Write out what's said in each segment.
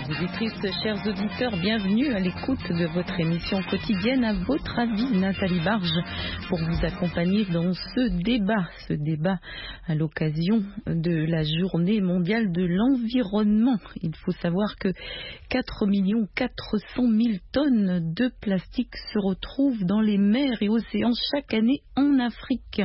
Chères auditrices, chers auditeurs, bienvenue à l'écoute de votre émission quotidienne À votre avis, Nathalie Barge, pour vous accompagner dans ce débat à l'occasion de la Journée mondiale de l'environnement. Il faut savoir que 4 400 000 tonnes de plastique se retrouvent dans les mers et océans chaque année en Afrique.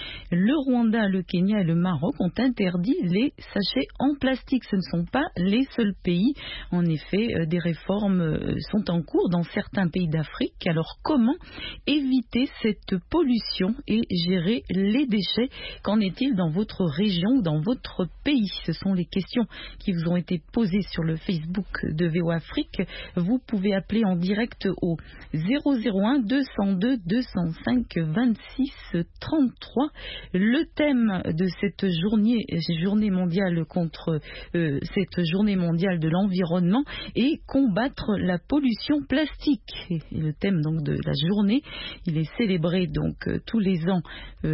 Le Rwanda, le Kenya et le Maroc ont interdit les sachets en plastique. Ce ne sont pas les seuls pays. En effet, des réformes sont en cours dans certains pays d'Afrique. Alors, comment éviter cette pollution et gérer les déchets? Qu'en est-il dans votre région ou dans votre pays? Ce sont les questions qui vous ont été posées sur le Facebook de VOA Afrique. Vous pouvez appeler en direct au 001 202 205 26 33. Le thème de cette journée mondiale contre cette journée mondiale de l'environnement est combattre la pollution plastique. Et le thème donc de la journée, il est célébré donc tous les ans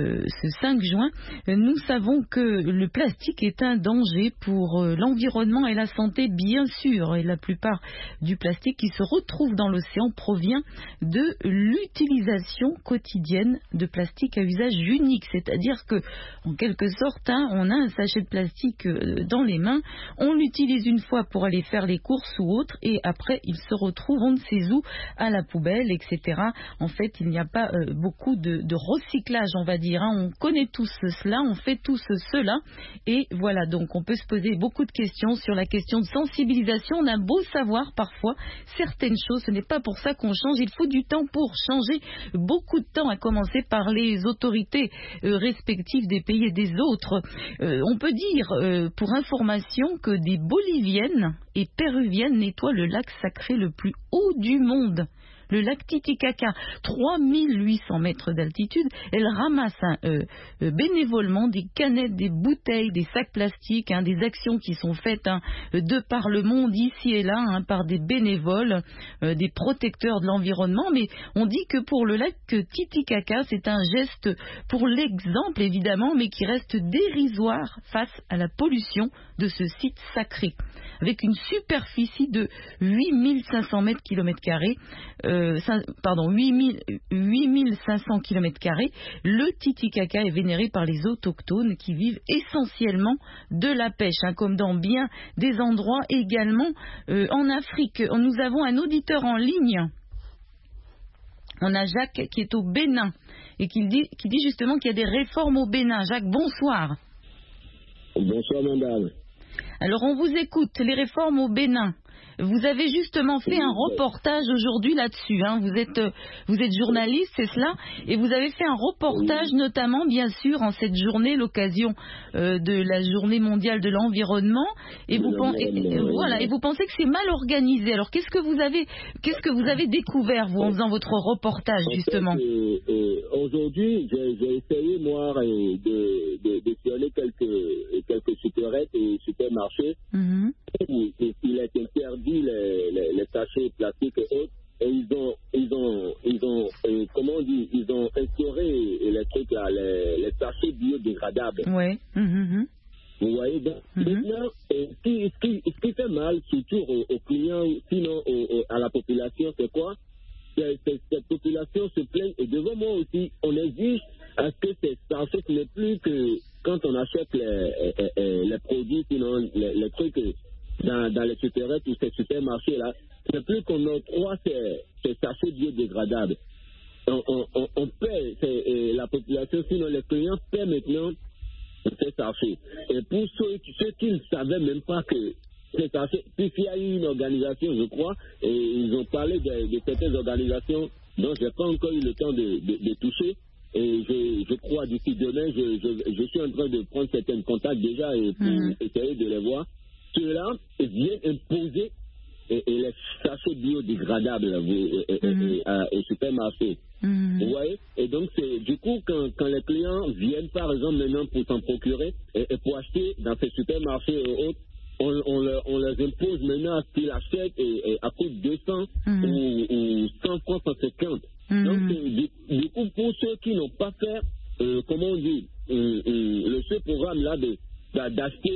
ce 5 juin. Nous savons que le plastique est un danger pour l'environnement et la santé, bien sûr, et la plupart du plastique qui se retrouve dans l'océan provient de l'utilisation quotidienne de plastique à usage unique, c'est-à-dire que en quelque sorte, on a un sachet de plastique dans les mains, on l'utilise une fois pour aller faire les courses ou autre, et après il se retrouve on ne sait où, à la poubelle, etc. En fait, il n'y a pas beaucoup de recyclage, on va dire. On connaît tous cela, on fait tous cela, et voilà, donc on peut se poser beaucoup de questions sur la question de sensibilisation. On a beau savoir parfois certaines choses, ce n'est pas pour ça qu'on change, il faut du temps pour changer, beaucoup de temps, à commencer par les autorités respectives des pays et des autres. On peut dire, pour information, que des Boliviennes et Péruviennes nettoient le lac sacré le plus haut du monde. Le lac Titicaca, 3800 mètres d'altitude. Elle ramasse bénévolement des canettes, des bouteilles, des sacs plastiques, des actions qui sont faites de par le monde, ici et là, par des bénévoles, des protecteurs de l'environnement. Mais on dit que pour le lac Titicaca, c'est un geste pour l'exemple, évidemment, mais qui reste dérisoire face à la pollution de ce site sacré. Avec une superficie de 8500 mètres kilomètres-carrés, 8500 km², le Titicaca est vénéré par les autochtones qui vivent essentiellement de la pêche, comme dans bien des endroits également en Afrique. Nous avons un auditeur en ligne. On a Jacques qui est au Bénin et qui dit justement qu'il y a des réformes au Bénin. Jacques, bonsoir. Bonsoir, madame. Alors, on vous écoute, les réformes au Bénin. Vous avez justement fait un reportage aujourd'hui là-dessus. Vous êtes journaliste, c'est cela, et vous avez fait un reportage notamment, bien sûr, en cette journée, l'occasion de la Journée mondiale de l'environnement. Et vous pensez que c'est mal organisé. Alors, qu'est-ce que vous avez découvert, vous, en faisant votre reportage, justement? Aujourd'hui, j'ai essayé, moi, de sillonner quelques supérettes et supermarchés. Mm-hmm. Il est interdit les sachets plastiques et autres, et ils ont instauré les trucs là, les sachets biodégradables. Ouais. Mm-hmm. Vous voyez, donc, maintenant, ce qui fait mal, surtout aux clients, sinon à la population, c'est quoi? Cette population se plaint, et devant moi aussi, on exige à ce que ces sachets n'est plus que quand on achète les produits, sinon les trucs dans les supérettes ou ces supermarchés-là, c'est plus qu'on octroie ces sachets biodégradables. On paie, la population, sinon les clients paient maintenant ces sachets. Et pour ceux qui ne savaient même pas que ces sachets, puisqu'il y a eu une organisation, je crois, et ils ont parlé de certaines organisations dont je n'ai pas encore eu le temps de toucher. Et je crois d'ici demain, je suis en train de prendre certains contacts déjà et pour essayer de les voir. Ceux-là viennent imposer les sachets biodégradables au supermarché. Vous voyez? Et donc, du coup, quand les clients viennent, par exemple, maintenant pour s'en procurer et pour acheter dans ces supermarchés et autres, on les impose maintenant à ce qu'ils achètent et à coût de 200 ou 100 francs 150. Donc, du coup, pour ceux qui n'ont pas fait, comment on dit, ce programme-là d'acheter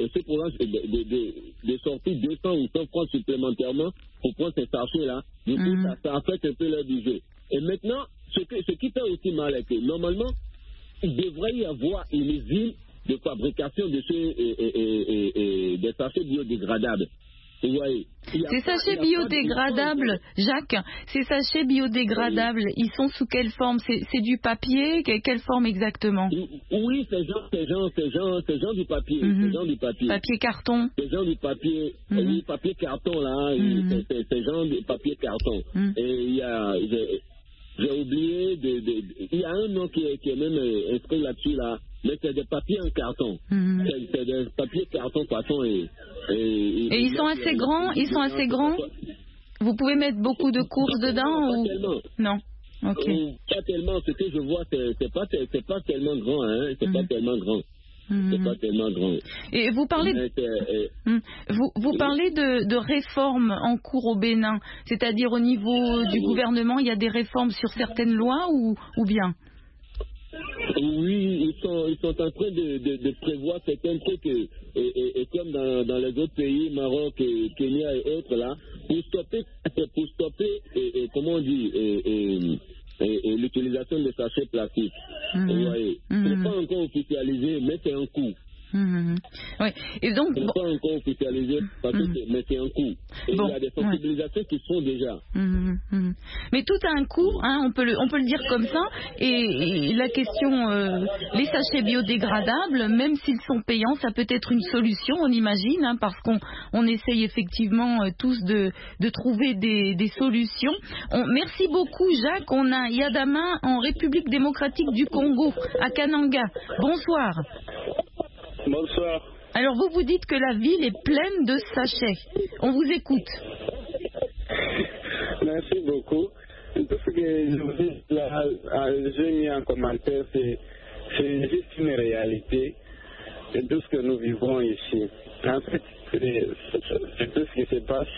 ce programme de sortir 200 ou 100 francs supplémentairement pour prendre ces sachets-là. Du coup, ça affecte un peu leur budget. Et maintenant, ce qui fait aussi mal est que normalement, il devrait y avoir une usine de fabrication de des sachets biodégradables. Vous voyez, ces sachets biodégradables, Jacques, ces sachets biodégradables, ils sont sous quelle forme? C'est du papier? Quelle forme exactement? Oui, c'est genre du papier. C'est genre du papier. Papier carton? C'est genre du papier, oui, papier carton là, c'est genre de papier carton. Et il y a, j'ai oublié, il y a un nom qui est même inscrit là-dessus là, mais c'est des papiers en carton. C'est des papiers carton façon et ils sont assez grands, Vous pouvez mettre beaucoup de courses dedans ou tellement. Non. Ok. Pas tellement. Ce que je vois, c'est pas tellement grand, hein. C'est pas tellement grand. C'est pas tellement grand. Et vous parlez vous parlez de réformes en cours au Bénin, c'est-à-dire au niveau du gouvernement, il y a des réformes sur certaines lois ou bien? Oui, ils sont en train de prévoir certains trucs et comme dans les autres pays, Maroc, Kenya et autres là, pour stopper comment on dit l'utilisation des sachets plastiques. Vous voyez, c'est pas encore officialisé, mais c'est un coût. Oui. Et donc, c'est pas encore officialisé, mais c'est un coût. Et il y a des sensibilisations qui se font déjà. Mais tout a un coût, hein, on peut le dire comme ça. Et la question, les sachets biodégradables, même s'ils sont payants, ça peut être une solution, on imagine, hein, parce qu'on essaye effectivement tous de trouver des solutions. Merci beaucoup, Jacques. On a Yadama en République démocratique du Congo, à Kananga. Bonsoir. Bonsoir. Alors vous dites que la ville est pleine de sachets. On vous écoute. Merci beaucoup. Tout ce que j'ai mis en commentaire, c'est juste une réalité de tout ce que nous vivons ici. En fait, c'est tout ce qui se passe.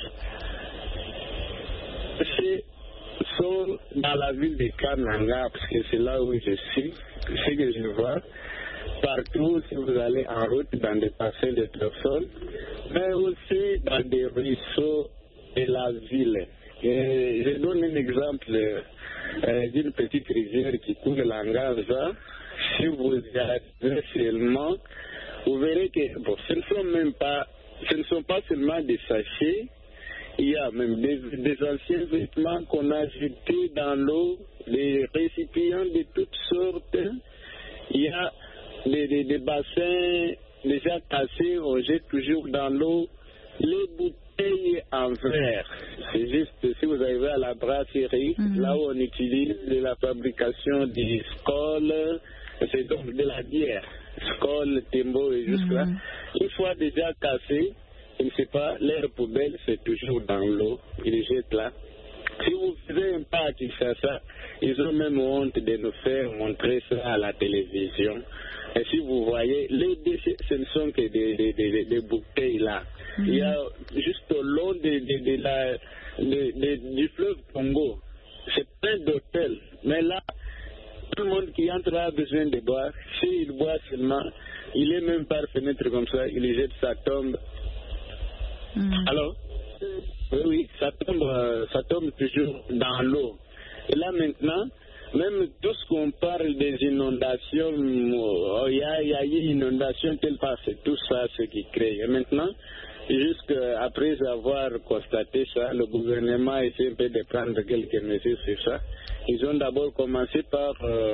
Sont dans la ville de Kananga, parce que c'est là où je suis, ce que je vois. Partout, si vous allez en route dans des bassins de personnes, mais aussi dans des ruisseaux de la ville. Et je donne un exemple d'une petite rivière qui coule l'Angaza. Si vous y allez seulement, vous verrez que ce ne sont pas seulement des sachets, il y a même des anciens vêtements qu'on a jetés dans l'eau, des récipients de toutes sortes. Il y a des bassins déjà cassés, on jette toujours dans l'eau. Les bouteilles en verre, c'est juste, si vous arrivez à la brasserie, là où on utilise la fabrication des scoles, c'est donc de la bière, Skol, Tembo et jusque-là, une fois déjà cassé, je ne sais pas, l'air poubelle, c'est toujours dans l'eau, ils les jettent là. Si vous faisiez un pas à Kinshasa, ils ont même honte de nous faire montrer ça à la télévision. Et si vous voyez, les déchets, ce ne sont que des bouteilles là. Il y a juste au long du fleuve Congo, c'est plein d'hôtels. Mais là, tout le monde qui entre a besoin de boire. S'il boit seulement, il est même par fenêtre comme ça, il jette sa tombe. Alors, oui, ça tombe toujours dans l'eau. Et là maintenant, même tout ce qu'on parle des inondations, il y a eu une inondation telle part, c'est tout ça ce qui crée. Et maintenant, jusqu'après avoir constaté ça, le gouvernement a essayé un peu de prendre quelques mesures sur ça. Ils ont d'abord commencé par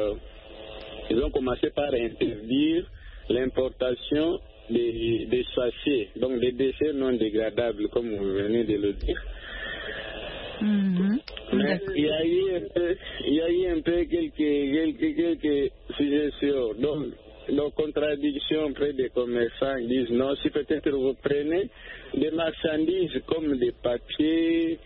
interdire l'importation des sachets, donc des déchets non dégradables, comme vous venez de le dire. Mais il y a eu un peu quelques suggestions. Donc, nos contradictions auprès des commerçants, ils disent non, si peut-être vous prenez des marchandises comme des papiers,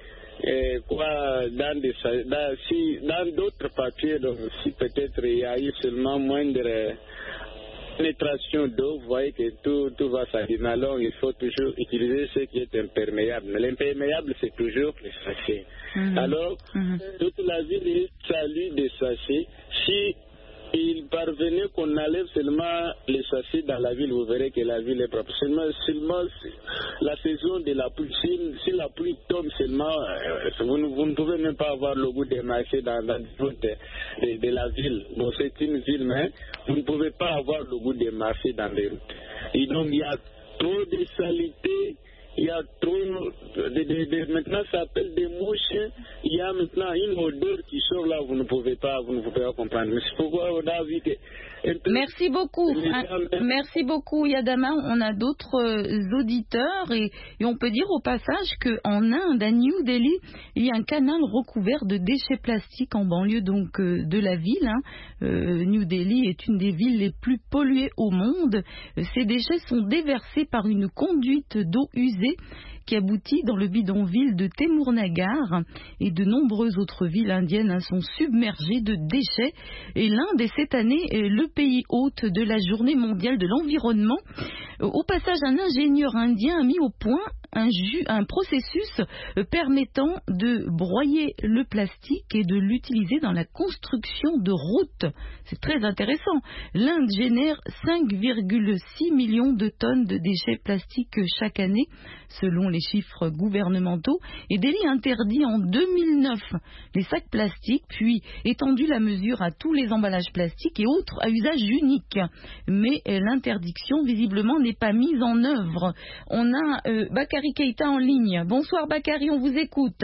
dans d'autres papiers, donc si peut-être il y a eu seulement moindre pénétration d'eau, vous voyez que tout va s'abîmer. Alors il faut toujours utiliser ce qui est imperméable. L'imperméable, c'est toujours les sachets. Alors, toute la ville salue des sachets. Si il parvenait qu'on enlève seulement les sachets dans la ville, vous verrez que la ville est propre. Seulement la saison de la pluie, si la pluie tombe seulement, vous ne pouvez même pas avoir le goût des marchés dans la route de la ville. Bon, c'est une ville, mais vous ne pouvez pas avoir le goût des marchés dans les routes. Et donc, il y a trop de saleté. Il y a trop maintenant ça s'appelle des mouches. Il y a maintenant une odeur qui sort là, vous ne pouvez pas comprendre. Mais c'est pourquoi on a vu que... Merci beaucoup. Merci beaucoup, Yadama. On a d'autres auditeurs et on peut dire au passage qu'en Inde, à New Delhi, il y a un canal recouvert de déchets plastiques en banlieue donc de la ville. New Delhi est une des villes les plus polluées au monde. Ces déchets sont déversés par une conduite d'eau usée qui aboutit dans le bidonville de Temurnagar, et de nombreuses autres villes indiennes sont submergées de déchets. Et l'Inde est cette année le pays hôte de la journée mondiale de l'environnement. Au passage, un ingénieur indien a mis au point un processus permettant de broyer le plastique et de l'utiliser dans la construction de routes. C'est très intéressant. L'Inde génère 5,6 millions de tonnes de déchets plastiques chaque année, selon les chiffres gouvernementaux. Et Delhi interdit en 2009 les sacs plastiques, puis étendu la mesure à tous les emballages plastiques et autres à usage unique. Mais l'interdiction, visiblement, n'est pas mise en œuvre. On a Bakary Keïta en ligne. Bonsoir Bakary, on vous écoute.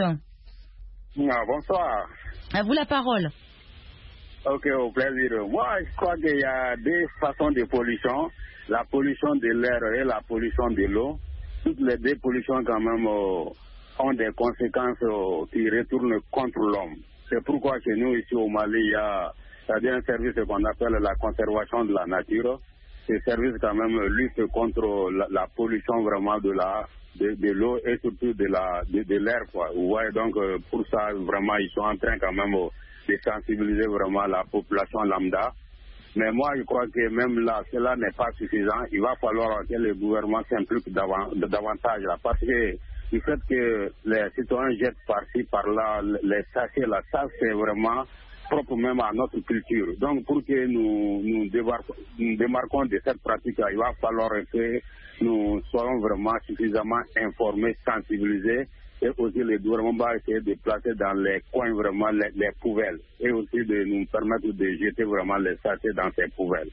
Bonsoir. À vous la parole. Ok, au plaisir. Moi, je crois qu'il y a deux façons de pollution. La pollution de l'air et la pollution de l'eau. Toutes les deux pollutions, quand même, ont des conséquences qui retournent contre l'homme. C'est pourquoi chez nous, ici au Mali, il y a un service qu'on appelle la conservation de la nature. Ce service, quand même, lutte contre la pollution vraiment de l'eau et surtout de l'air, quoi. Ouais, donc, pour ça, vraiment, ils sont en train, quand même, de sensibiliser vraiment la population lambda. Mais moi, je crois que même là, cela n'est pas suffisant. Il va falloir que le gouvernement s'implique davantage là. Parce que du fait que les citoyens jettent par-ci, par-là, les sachets là, ça c'est vraiment propre même à notre culture. Donc pour que nous démarquons de cette pratique là, il va falloir que nous soyons vraiment suffisamment informés, sensibilisés. Et aussi le gouvernement va essayer de placer dans les coins vraiment les poubelles et aussi de nous permettre de jeter vraiment les sachets dans ces poubelles.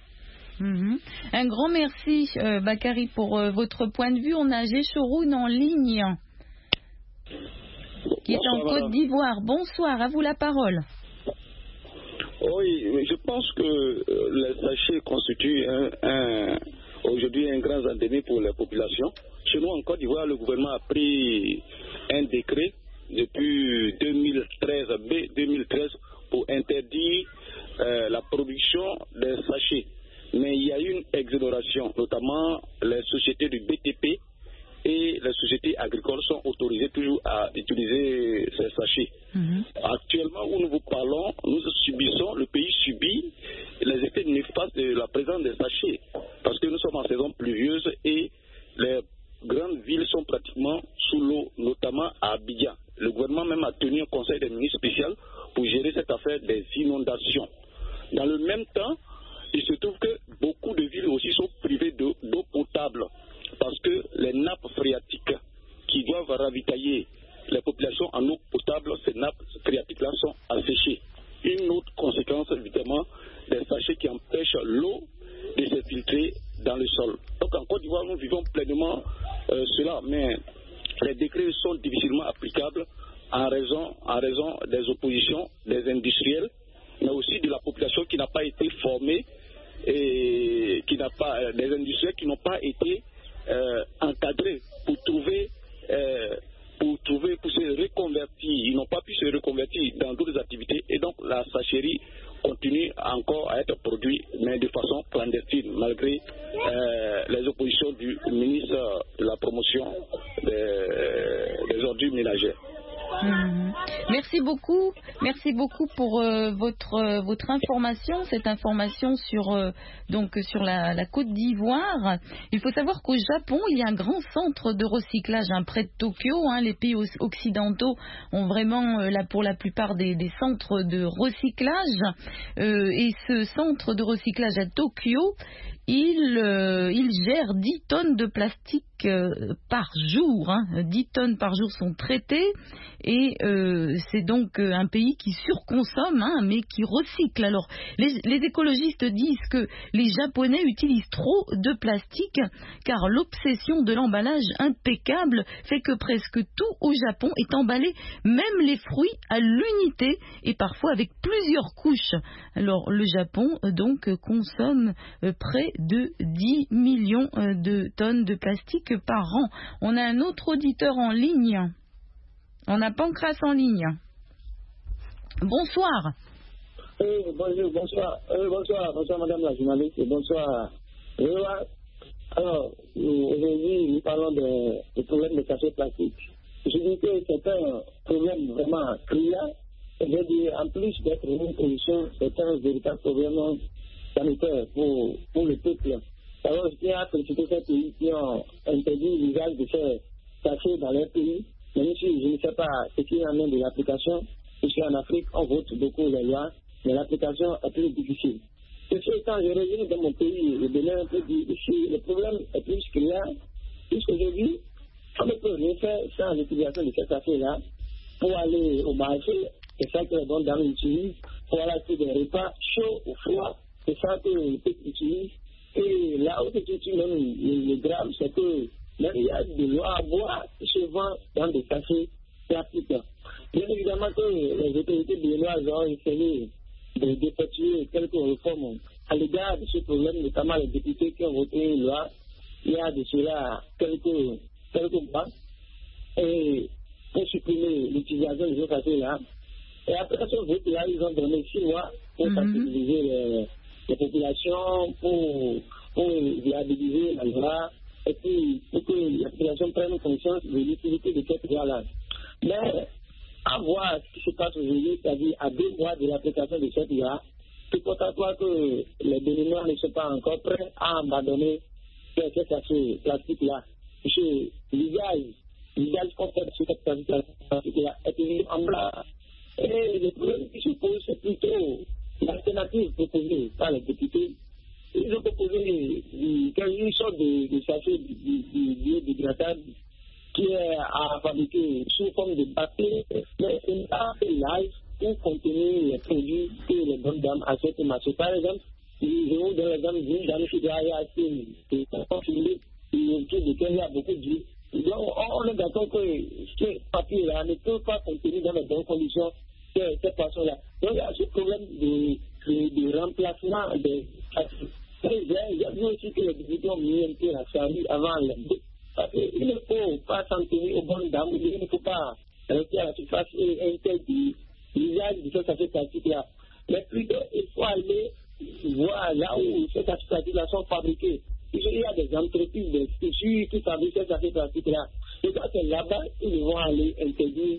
Un grand merci Bakary pour votre point de vue. On a Géchoroun en ligne qui est en Côte d'Ivoire. Bonsoir, à vous la parole. Oui, je pense que les sachets constituent aujourd'hui un grand endémie pour la population. Chez nous en Côte d'Ivoire, le gouvernement a pris un décret depuis 2013 pour interdire la production des sachets. Mais il y a eu une exonération, notamment les sociétés du BTP et les sociétés agricoles sont autorisées toujours à utiliser ces sachets. Actuellement, où nous vous parlons, le pays subit les effets néfastes de la présence des sachets parce que nous sommes en saison pluvieuse et les grandes villes sont pratiquement sous l'eau, notamment à Abidjan. Le gouvernement même a tenu un conseil des ministres spécial pour gérer cette affaire des inondations. Dans le même temps, il se trouve que beaucoup de villes aussi sont privées d'eau potable parce que les nappes phréatiques qui doivent ravitailler les populations en eau potable, ces nappes phréatiques-là sont asséchées. Une autre conséquence, évidemment, des sachets qui empêchent l'eau de se filtrer dans le sol. Donc en Côte d'Ivoire, nous vivons pleinement cela, mais les décrets sont difficilement applicables en raison des oppositions des industriels, mais aussi de la population qui n'a pas été formée et des industriels qui n'ont pas été encadrés pour se reconvertir. Ils n'ont pas pu se reconvertir dans d'autres activités et donc la sacherie continue encore à être produite, mais de façon clandestine, malgré les oppositions du ministre de la promotion des ordures ménagères. Merci beaucoup pour votre information, cette information sur la Côte d'Ivoire. Il faut savoir qu'au Japon, il y a un grand centre de recyclage près de Tokyo. Les pays occidentaux ont vraiment pour la plupart des centres de recyclage. Et ce centre de recyclage à Tokyo, il gère 10 tonnes de plastique par jour. 10 tonnes par jour sont traitées et c'est donc un pays qui surconsomme mais qui recycle. Alors les écologistes disent que les Japonais utilisent trop de plastique car l'obsession de l'emballage impeccable fait que presque tout au Japon est emballé, même les fruits à l'unité et parfois avec plusieurs couches. Alors le Japon donc consomme près de 10 millions de tonnes de plastique par an. On a un autre auditeur en ligne. On a Pancras en ligne. Bonsoir. Bonsoir madame la journaliste, bonsoir. Alors, aujourd'hui, nous parlons des problèmes de cachets plastiques. Je dis que c'est un problème vraiment criant. Je veux dire, en plus d'être une pollution, c'est un véritable problème sanitaire pour le peuple. Alors, je tiens à féliciter ces pays qui ont interdit l'usage de ces cachets dans leur pays. Même si je ne sais pas ce qu'il y en a de l'application, ici en Afrique, on vote beaucoup les lois, mais l'application est plus difficile. Ceci étant, je reviens dans mon pays, le Bénin, un peu ici, le problème est plus criant, puisqu'aujourd'hui, on ne peut rien faire sans l'utilisation de ces cachets-là pour aller au marché, c'est ça que les bonnes dames utilisent, pour aller acheter des repas chauds ou froids, c'est ça que les peuples utilisent. Et là où tu utilises même les grammes, c'est que là, il y a de l'eau à boire qui se vend dans des cachets plastiques. Bien évidemment que les autorités béninoises ont essayé de d'effectuer quelques réformes à l'égard de ce problème, notamment les députés qui ont voté une loi il y a de cela quelques mois, et pour supprimer l'utilisation de ce cachets-là. Et après ce vote-là, ils ont donné 6 mois pour sensibiliser les populations, pour viabiliser la loi, et puis pour que les populations prennent conscience de l'utilité de cette loi-là. Mais à voir ce qui se passe aujourd'hui, c'est-à-dire à 2 mois de l'application de cette loi, c'est pour savoir que les Béninois ne sont pas encore prêts à abandonner ces cachets plastiques-là. Parce que l'usage qu'on fait de ce plastique-là est mis en place. Et le problème qui se pose, c'est plutôt l'alternative proposée par les députés. Ils ont proposé une sorte de sachet biodégradable qui est à fabriquer sous forme de papier, mais c'est une part live pour contenir les produits que les bonnes dames achètent au marché. Par exemple, je vous donne l'exemple d'une dame qui doit acheter des contenus autour desquels il y a beaucoup d'huile. Donc, on est d'accord que ce papier-là ne peut pas contenir dans les bonnes conditions cette façon-là. Donc, il y a ce problème de remplacement des cachets. Il y a vu aussi que les députés ont mis un peu la charrue avant les. Parce qu'il ne faut pas s'en tenir aux bonnes dames, il ne faut pas rester à la surface et interdire l'usage de ce cachet plastique-là. Mais plutôt, il faut aller voir là où ces cachets plastiques-là sont fabriqués. Il y a des entreprises de tissus qui fabriquent ces cachets plastiques-là. Et quand c'est là-bas, ils vont aller interdire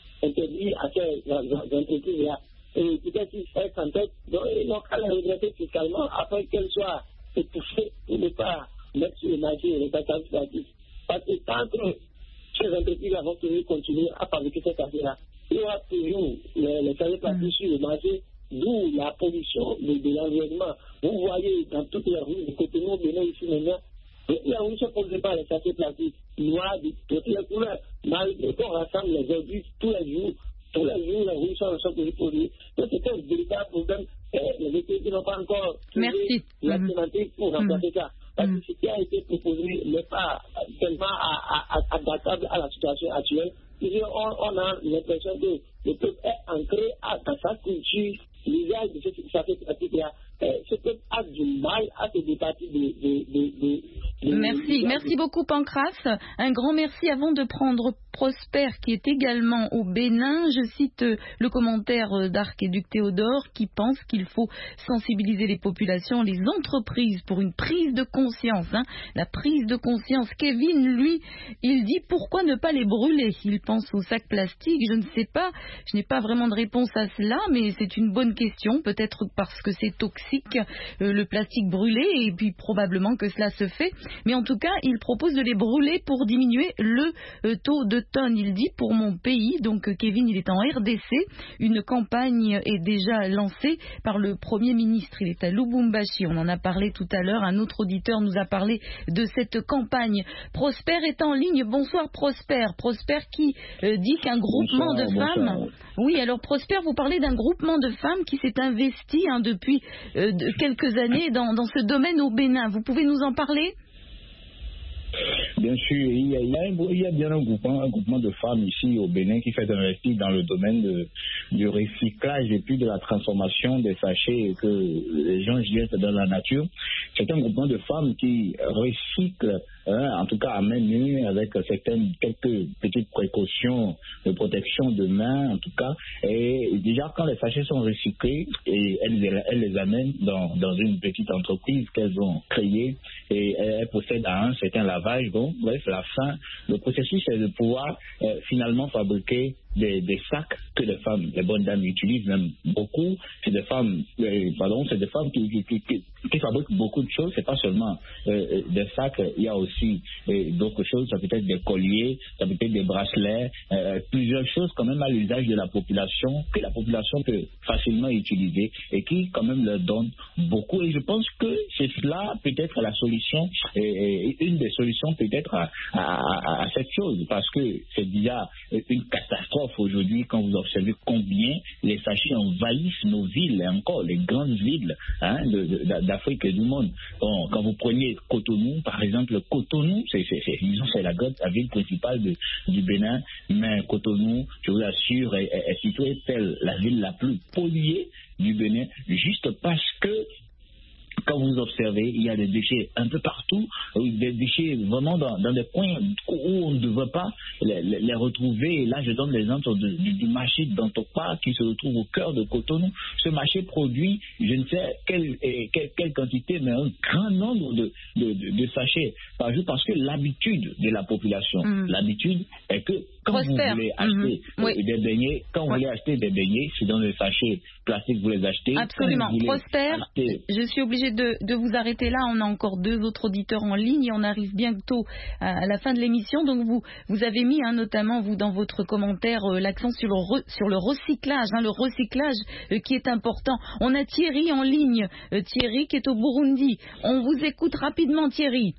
à ces entreprises-là. Et peut-être qu'ils font en tête, donc ils n'ont qu'à les regretter fiscalement afin qu'elles soient étouffées pour ne pas mettre sur le marché les cachets plastiques. Parce que tant que ces entreprises-là vont toujours continuer à fabriquer ces cachets-là, il y aura toujours les cachets plastiques sur le marché, d'où la pollution de l'environnement. Vous voyez dans toutes les rues de Cotonou, Bénin, ici maintenant, les rues sont posées par les cachets plastiques noirs de toutes les couleurs. Malgré qu'on rassemble les ordures tous les jours, les rues sont toujours posées. Donc c'est un véritable problème. Les autorités n'ont pas encore trouvé l'alternative pour remplacer ça. Parce que ce qui a été proposé n'est pas tellement adaptable à la situation actuelle. On a l'impression que le peuple est ancré dans sa culture, l'usage de ce cachet pratique-là. Ce peuple a du mal à se départir de Merci beaucoup Pancras. Un grand merci avant de prendre Prosper qui est également au Bénin. Je cite le commentaire d'Archiduc Théodore qui pense qu'il faut sensibiliser les populations, les entreprises pour une prise de conscience. La prise de conscience. Kevin, lui, il dit pourquoi ne pas les brûler? Il pense aux sacs plastiques. Je ne sais pas, je n'ai pas vraiment de réponse à cela, mais c'est une bonne question. Peut-être parce que c'est toxique, le plastique brûlé, et puis probablement que cela se fait. Mais en tout cas, il propose de les brûler pour diminuer le taux de tonnes. Il dit pour mon pays, donc Kevin, il est en RDC, une campagne est déjà lancée par le Premier ministre. Il est à Lubumbashi, on en a parlé tout à l'heure. Un autre auditeur nous a parlé de cette campagne. Prosper est en ligne. Bonsoir Prosper. Prosper qui dit qu'un groupement de femmes... Oui, alors Prosper, vous parlez d'un groupement de femmes qui s'est investi depuis quelques années dans ce domaine au Bénin. Vous pouvez nous en parler ? Bien sûr, il y a bien un groupement de femmes ici au Bénin qui fait investir dans le domaine du recyclage et puis de la transformation des sachets que les gens jettent dans la nature. C'est un groupement de femmes qui recyclent, en tout cas à main nue, avec quelques petites précautions de protection de main, en tout cas. Et déjà, quand les sachets sont recyclés, et elles les amènent dans une petite entreprise qu'elles ont créée, et elles procèdent à un certain lavage. Donc, bref, la fin, le processus, c'est de pouvoir finalement fabriquer des sacs que les femmes, les bonnes dames utilisent même beaucoup. C'est des femmes, qui fabriquent beaucoup de choses. C'est pas seulement des sacs, il y a aussi d'autres choses. Ça peut être des colliers, ça peut être des bracelets, plusieurs choses quand même à l'usage de la population, que la population peut facilement utiliser et qui quand même leur donne beaucoup. Et je pense que c'est cela peut-être la solution, une des solutions peut-être à cette chose, parce que c'est déjà une catastrophe aujourd'hui quand vous observez combien les sachets envahissent nos villes, et encore les grandes villes d'Afrique et du monde. Bon, quand vous preniez Cotonou, par exemple, Cotonou, c'est la ville principale du Bénin, mais Cotonou, je vous assure, est située telle la ville la plus polluée du Bénin, juste parce que quand vous observez, il y a des déchets un peu partout, des déchets vraiment dans des coins où on ne devrait pas les retrouver. Et là, je donne l'exemple du marché d'Antopa qui se retrouve au cœur de Cotonou. Ce marché produit, je ne sais quelle quantité, mais un grand nombre de sachets par jour, parce que l'habitude de la population, l'habitude est que quand vous voulez acheter des beignets, c'est dans des sachets plastiques, vous les achetez. Absolument. Prosper, je suis obligée de vous arrêter là. On a encore 2 autres auditeurs en ligne et on arrive bientôt à la fin de l'émission. Donc vous avez mis notamment vous dans votre commentaire l'accent sur le recyclage, le recyclage qui est important. On a Thierry en ligne, Thierry qui est au Burundi. On vous écoute rapidement, Thierry.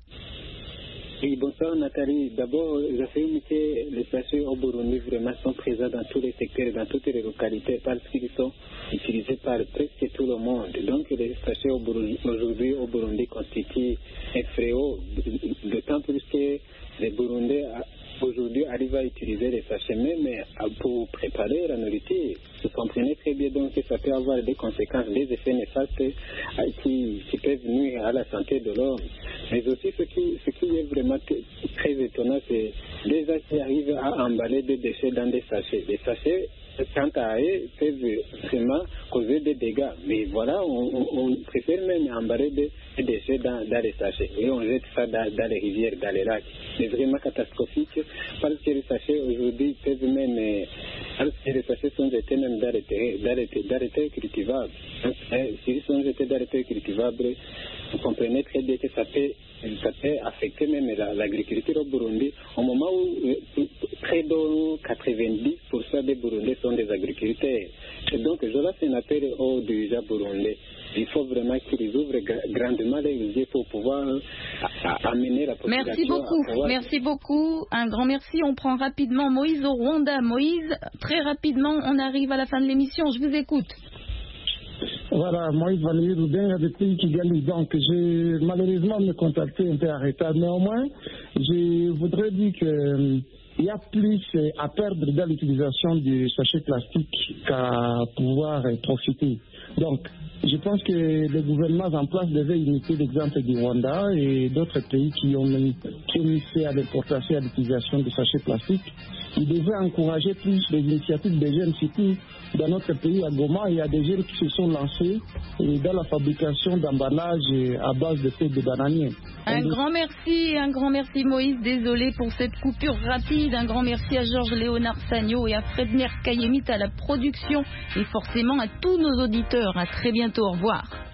Oui, bonsoir Nathalie. D'abord, j'affirme que les sachets au Burundi vraiment sont présents dans tous les secteurs et dans toutes les localités parce qu'ils sont utilisés par presque tout le monde. Donc les sachets aujourd'hui au Burundi constituent un fléau, d'autant plus que les Burundais aujourd'hui arrivent à utiliser les sachets même pour préparer la nourriture. Vous comprenez très bien donc que ça peut avoir des conséquences, des effets néfastes qui peuvent nuire à la santé de l'homme. Mais aussi ce qui est vraiment très étonnant, c'est des gens qui arrivent à emballer des déchets dans des sachets. Les sachets, quant à eux, peuvent vraiment causer des dégâts. Mais voilà, on préfère même emballer des déchets dans les sachets. Et on jette ça dans les rivières, dans les lacs. C'est vraiment catastrophique parce que les sachets aujourd'hui peuvent même... Alors que les sachets sont jetés même dans les terres cultivables. S'ils sont jetés dans les terres cultivables, vous comprenez très bien que ça peut affecter même l'agriculture au Burundi, au moment où près de 90% des Burundais sont des agriculteurs. Et donc, je lance un appel aux dirigeants burundais. Il faut vraiment qu'ils ouvrent grandement les yeux pour pouvoir amener la population. Merci beaucoup. Un grand merci. On prend rapidement Moïse au Rwanda. Moïse, très rapidement, on arrive à la fin de l'émission. Je vous écoute. Voilà, Moïse Valérie Roudin, depuis Kigali. Donc, j'ai malheureusement me contacté un peu en retard. Néanmoins, je voudrais dire que il y a plus à perdre dans l'utilisation du sachet plastique qu'à pouvoir profiter. Donc, Je pense que les gouvernements en place devaient imiter l'exemple du Rwanda et d'autres pays qui ont mis à l'importation et à l'utilisation de sachets plastiques. Ils devaient encourager plus les initiatives des jeunes, surtout dans notre pays, à Goma. Il y a des jeunes qui se sont lancés dans la fabrication d'emballages à base de feuilles de bananier. Un grand merci Moïse, désolé pour cette coupure rapide. Un grand merci à Georges Léonard Sagno et à Fredner Kayemit à la production et forcément à tous nos auditeurs. À très bientôt, au revoir.